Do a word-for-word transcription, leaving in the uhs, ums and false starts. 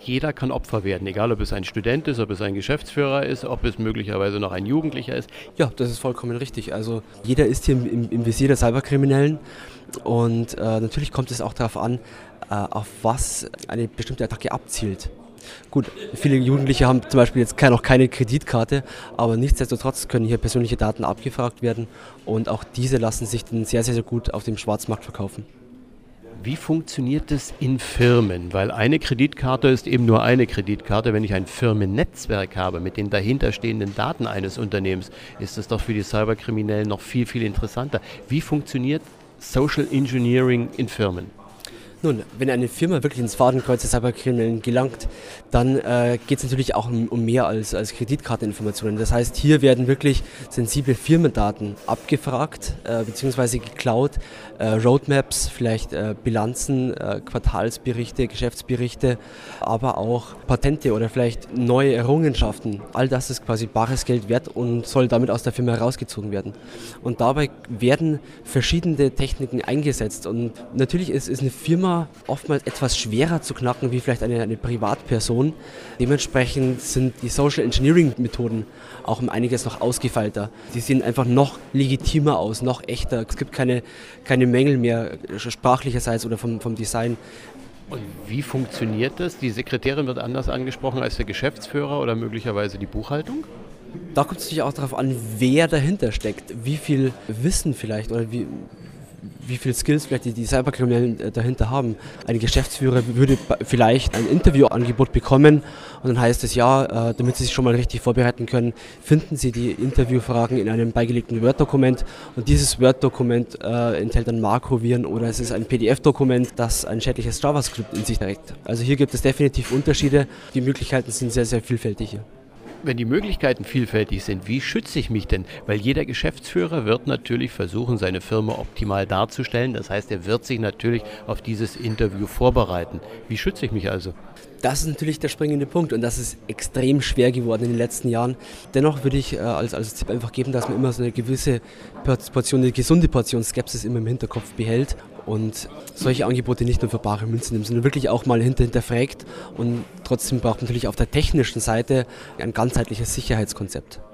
jeder kann Opfer werden, egal ob es ein Student ist, ob es ein Geschäftsführer ist, ob es möglicherweise noch ein Jugendlicher ist. Ja, das ist vollkommen richtig. Also jeder ist hier im, im Visier der Cyberkriminellen und äh, natürlich kommt es auch darauf an, äh, auf was eine bestimmte Attacke abzielt. Gut, viele Jugendliche haben zum Beispiel jetzt noch keine Kreditkarte, aber nichtsdestotrotz können hier persönliche Daten abgefragt werden und auch diese lassen sich dann sehr, sehr, sehr gut auf dem Schwarzmarkt verkaufen. Wie funktioniert das in Firmen? Weil eine Kreditkarte ist eben nur eine Kreditkarte. Wenn ich ein Firmennetzwerk habe mit den dahinterstehenden Daten eines Unternehmens, ist das doch für die Cyberkriminellen noch viel, viel interessanter. Wie funktioniert Social Engineering in Firmen? Nun, wenn eine Firma wirklich ins Fadenkreuz der Cyberkriminellen gelangt, dann äh, geht es natürlich auch um, um mehr als, als Kreditkarteninformationen. Das heißt, hier werden wirklich sensible Firmendaten abgefragt äh, bzw. geklaut, äh, Roadmaps, vielleicht äh, Bilanzen, äh, Quartalsberichte, Geschäftsberichte, aber auch Patente oder vielleicht neue Errungenschaften. All das ist quasi bares Geld wert und soll damit aus der Firma herausgezogen werden. Und dabei werden verschiedene Techniken eingesetzt und natürlich ist, ist eine Firma oftmals etwas schwerer zu knacken wie vielleicht eine, eine Privatperson. Dementsprechend sind die Social Engineering Methoden auch um einiges noch ausgefeilter. Die sehen einfach noch legitimer aus, noch echter. Es gibt keine, keine Mängel mehr sprachlicherseits oder vom, vom Design. Und wie funktioniert das? Die Sekretärin wird anders angesprochen als der Geschäftsführer oder möglicherweise die Buchhaltung? Da kommt es natürlich auch darauf an, wer dahinter steckt, wie viel Wissen vielleicht oder wie wie viel Skills vielleicht die, die Cyberkriminellen dahinter haben. Ein Geschäftsführer würde vielleicht ein Interviewangebot bekommen und dann heißt es ja, äh, damit Sie sich schon mal richtig vorbereiten können, finden Sie die Interviewfragen in einem beigelegten Word-Dokument und dieses Word-Dokument äh, enthält dann Makroviren oder es ist ein P D F-Dokument, das ein schädliches JavaScript in sich trägt. Also hier gibt es definitiv Unterschiede. Die Möglichkeiten sind sehr, sehr vielfältig hier. Wenn die Möglichkeiten vielfältig sind, wie schütze ich mich denn? Weil jeder Geschäftsführer wird natürlich versuchen, seine Firma optimal darzustellen. Das heißt, er wird sich natürlich auf dieses Interview vorbereiten. Wie schütze ich mich also? Das ist natürlich der springende Punkt und das ist extrem schwer geworden in den letzten Jahren. Dennoch würde ich äh, als, als Tipp einfach geben, dass man immer so eine gewisse Portion, eine gesunde Portion Skepsis immer im Hinterkopf behält und solche Angebote nicht nur für bare Münze nimmt, sondern wirklich auch mal hinter, hinterfragt und trotzdem braucht man natürlich auf der technischen Seite ein ganzheitliches Sicherheitskonzept.